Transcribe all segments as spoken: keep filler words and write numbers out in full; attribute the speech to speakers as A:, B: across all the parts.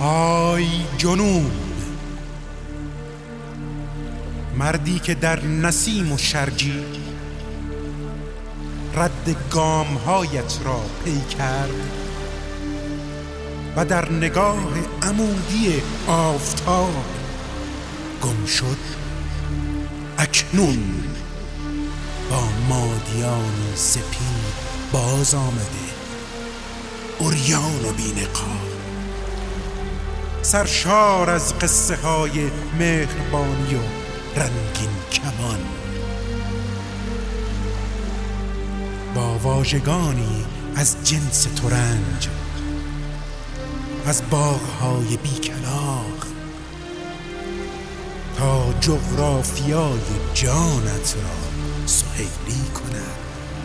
A: آی جنوب، مردی که در نسیم و شرجی رد گامهایت را پی کرد و در نگاه عمودی آفتاب گم شد، اکنون با مادیانی سپید باز آمده، عریان و بی‌نقاب، سرشار از قصه های مهربانی و رنگین کمان، با واژگانی از جنس ترنج، از باغ‌های بیکلاغ تا جغرافیای جانت را سهیلی کند.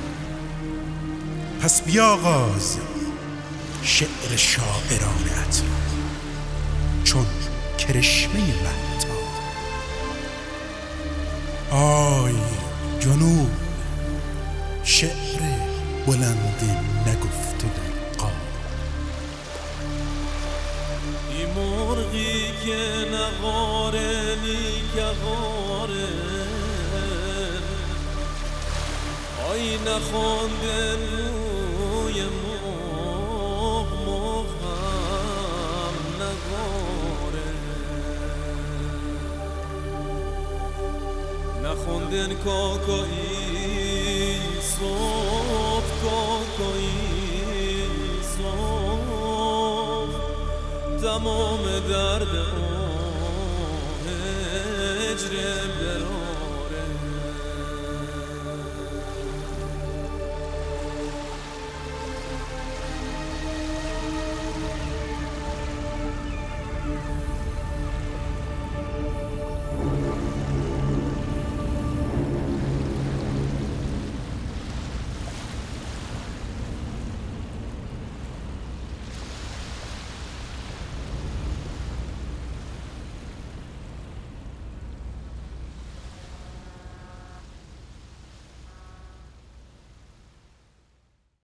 A: پس بیاغاز شعر شاعرانت را چون کرشمه مهتاب. آی جنوب، شعر بلند نگفته در قاب.
B: این مرغی که نغاره نیک غاره، آی نخونده روی مرغ مرغ هم نگاره، نخوندن کاکایی صبح کاکایی صبح، تمام درد هجر